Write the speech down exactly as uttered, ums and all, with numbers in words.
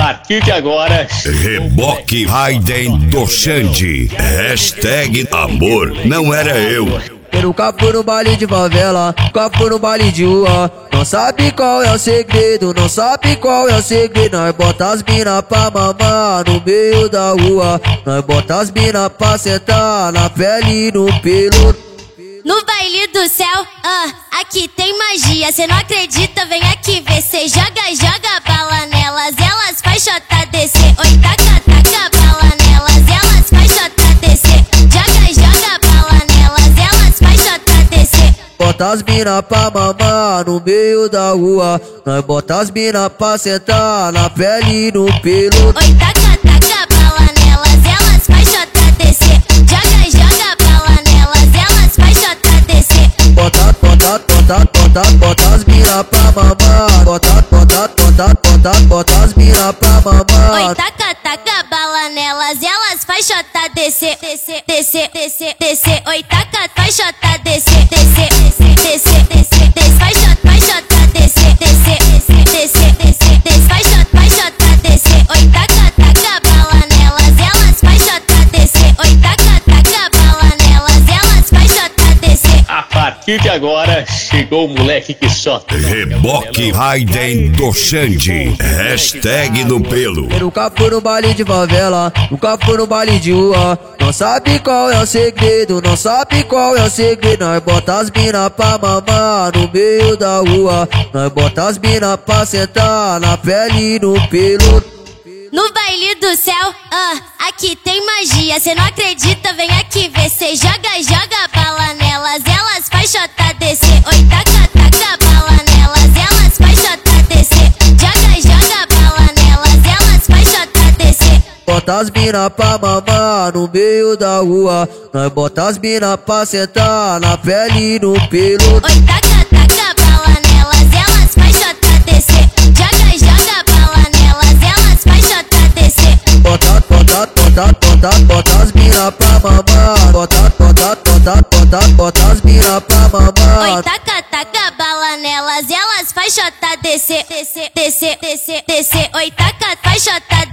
partir de agora, Reboque Raiden do Xande. Hashtag amor não era eu. Eu nunca fui no baile de favela, nunca fui no baile de rua. Não sabe qual é o segredo, não sabe qual é o segredo. Nós bota as mina pra mamar no meio da rua. Nós bota as mina pra sentar na pele e no pelo. No baile do céu, ah, aqui tem magia. Cê não acredita, vem aqui ver. Cê joga, joga bala nelas, elas faz chota descer. Oi, taca, taca bala nelas, elas faz chota descer. Joga, joga bala nelas, elas faz chota descer. Bota as mina pra mamar no meio da rua. Nós bota as mina pra sentar na pele e no pelo. Oi, taca, taca bala nelas, elas faz chota descer. Joga, joga bala nelas, elas faz chota descer. Bota, bota, bota, bota, bota as mina pra mamar. Bota, bota, bota, bota, bota as mina pra mamar. Oi, taca, taca bala nelas, elas faz chota descer, descer, descer, descer, descer. Oi, taca, faz chota descer, descer, descer, descer, descer, descer. Faz chota, faz chota descer, descer, descer, descer, descer, descer. Faz chota, faz chota descer. Oi, taca, taca bala nelas, elas faz chota descer. Oi, taca, taca bala nelas, elas faz chota descer. a partir de agora, chegou o moleque que só Reboque Raiden do Xande. Hashtag no pelo. Eu nunca fui no baile de favela, nunca fui no baile de rua. Não sabe qual é o segredo, não sabe qual é o segredo. Nós bota as mina pra mamar no meio da rua. Nós bota as mina pra sentar na pele e no pelo. No baile do céu, ah, aqui tem magia. Cê não acredita, vem aqui ver. Cê joga, joga bala nelas, elas faz chota descer. Oi, taca, taca bala nelas, elas faz chota descer. Joga, joga bala nelas, elas faz chota descer. Bota as mina pra mamar no meio da rua. Nós bota as mina pra sentar na pele e no pelo. Oi, taca, taca bala nelas, elas faz chota descer. Joga, joga bala nelas, elas faz chota descer. Bota, bota, bota, bota, bota as mina pra mamar. Bota, bota, bota, bota, bota as mina pra mamar. Oi, taca, taca bala nelas, elas faz chota descer, descer, descer, descer, descer. Oi, taca, faz chota